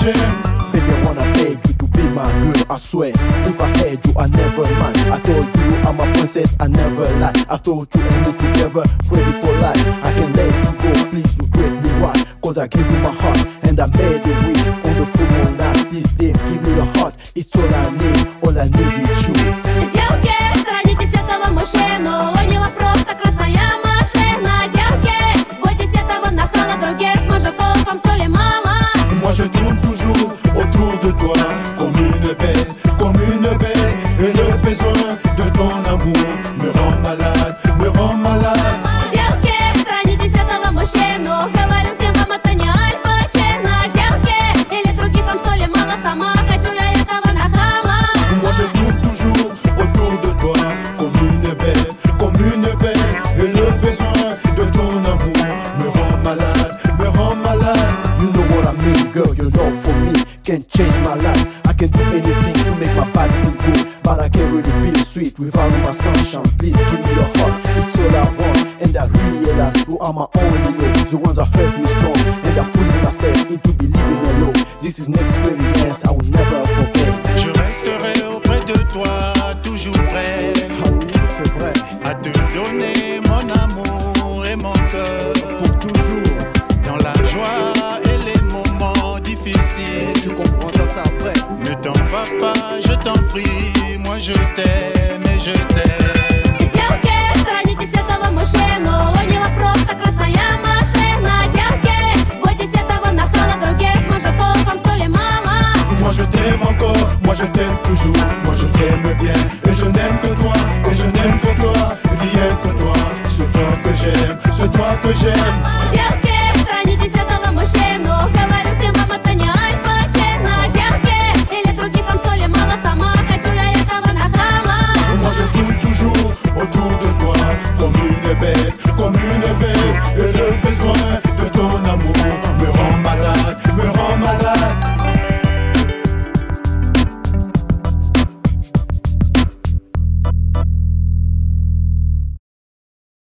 Baby, I wanna beg you to be my girl, I swear. If I had you, I never mind. I told you I'm a princess, I never lie. I thought you and me together, ready for life. I can let you go, please regret me why? Cause I gave you my heart, and I made a wish on the full moonlight. Please then give me your heart, it's all I need is you. Девки, сторонитесь этого мужчину, у него просто красная машина. Девки, бойтесь этого нахала, других мужиков вам столь мало. Moi je tourne toujours autour de toi, comme une belle, et le besoin de ton amour me rend malade, me rend malade. Девки, сторонитесь этого мужчину, говорю всем вам, это не Аль Пачино. Девки, или других вам столь мало, сама хочу я этого нахала. Moi je tourne toujours autour de toi, comme une belle, et le besoin de ton amour me rend malade, me rend malade. You know what I mean, girl, your love for me can change my life. I can do anything to make my body feel good, but I can't really feel sweet without my sunshine. Please give me your heart, it's all I want. And I realize you are my only way. The ones that hurt me strong, and I fooling myself into believing alone. This is an experience I will never forget. Je resterai auprès de toi, toujours prêt. Ah oui, c'est vrai. À te donner mon amour et mon cœur. Pour toujours. Dans la joie et les moments difficiles. Et tu comprendras ça après. Ne t'en vas pas, je t'en prie, moi je t'aime.